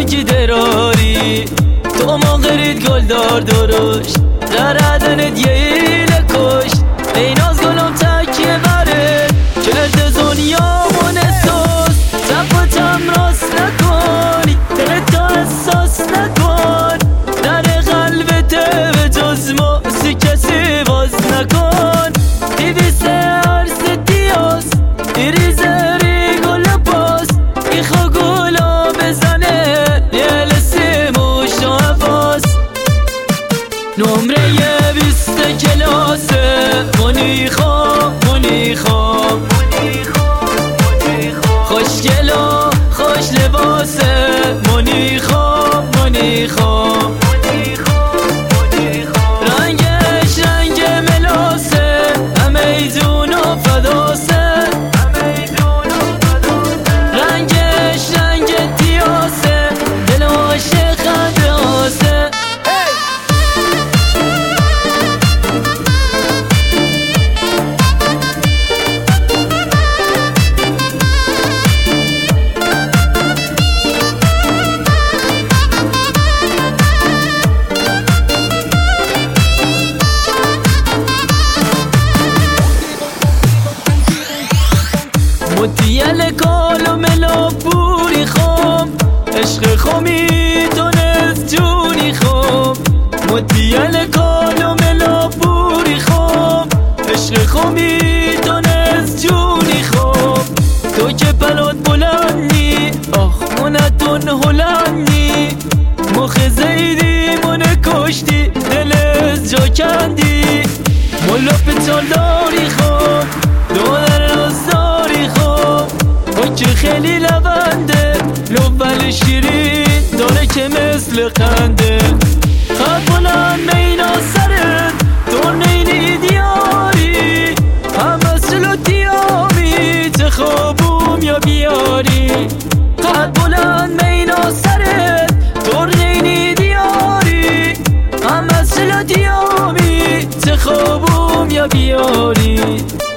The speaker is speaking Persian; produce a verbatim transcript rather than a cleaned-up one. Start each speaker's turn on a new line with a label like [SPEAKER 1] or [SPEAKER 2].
[SPEAKER 1] کی دراری تو ما غرید گل دار دروش در عدنت یه ایله کش ای ناز گلم تکیه بره کرده دنیا منسوس زفتم راست نکنی دلت تا احساس نکن در قلبت به جز موسی کسی باز نکن دیویسه عرص دیاز دیریزه ری گل باز ایخو گلا بزنه یه لسی موش و عباس نمره یه بیست کلاسه منیخام منیخام خوشگل و خوش لباسه منیخام منیخام رنگش رنگ ملاسه همه ایدون و فداسه رنگش رنگ دیاسه دل عاشق خداسه مدیل کالو ملا پوری خوم عشق خومی دونست جونی خوم مدیل کالو ملا پوری خوم عشق خومی دونست جونی خوم تو که پلات بلندی آخ منتون هلندی مخ زیدی منه کشتی دل از جا کندی ملا پتال داری خوم دونر رازداری خوم که خیلی لونده لول شیرین داره که مثل قنده خط بلند مینا سرت دور نینی دیاری همه سلو دیامی تخابوم یا بیاری خط بلند مینا سرت دور نینی دیاری همه سلو دیامی تخابوم یا بیاری